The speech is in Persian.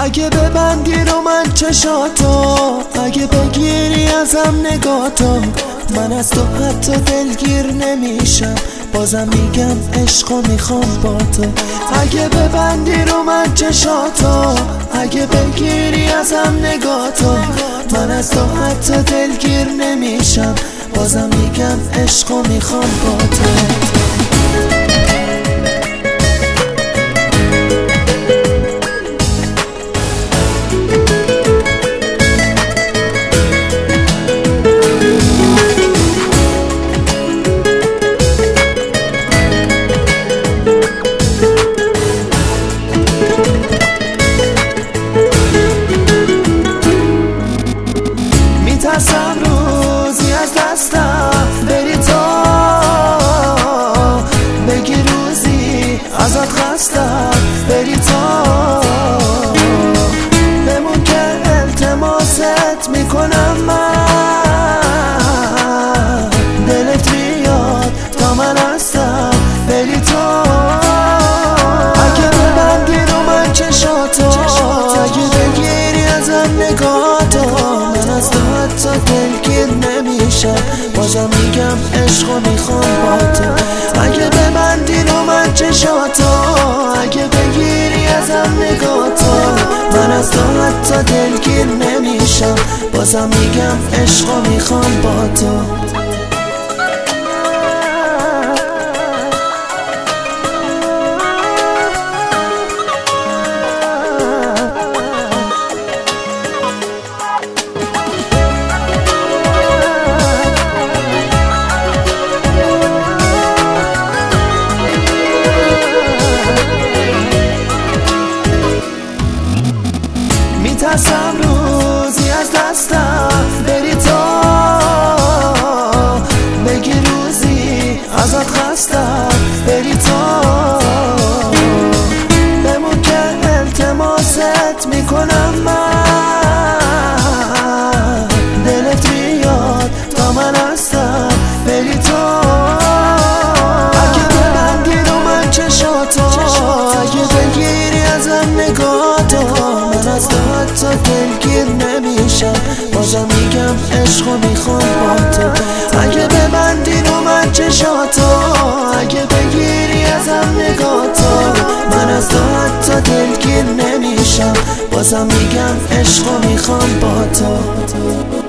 اگه ببندی رو من چشاتو، اگه بگیری ازم نگاتو، من از تو حتی دلگیر نمیشم، بازم میگم عشقو میخوام با تو. اگه ببندی رو من چشاتو، اگه بگیری ازم نگاتو، من از تو حتی دلگیر نمیشم، بازم میگم عشقو میخوام با تو. میترسم روزی از دستم بری تو، بگی روزی ازت خستم بری تو، بمون که التماست میکنم من، دلت میاد تا من هستم بری تو. اگه ببندی رو من چشاتو، اگه بگیری ازم نگاتو، من از تو حتی دلگیر نمیشم، بازم میگم عشقو میخوام با تو. اگه ببندی رو من چشاتو، اگه بگیری ازم نگاتو، من از تو حتی دلگیر نمیشم، بازم میگم عشقو میخوام با تو. میترسم روزی از دستم بری تو، بگی روزی ازت خستم بری تو، بمون که التماست میکنم من، دلت میاد تا من هستم بری تو. اگه ببندی رو من چشاتو، اگه بگیری ازم نگاتو، من از تو حتی دلگیر نمیشم، بازم میگم عشقو میخوام با تو. اگه ببندی رو من چشاتو، اگه بگیری ازم نگاتو، من از تو حتی دلگیر نمیشم، بازم میگم عشقو میخوام با تو.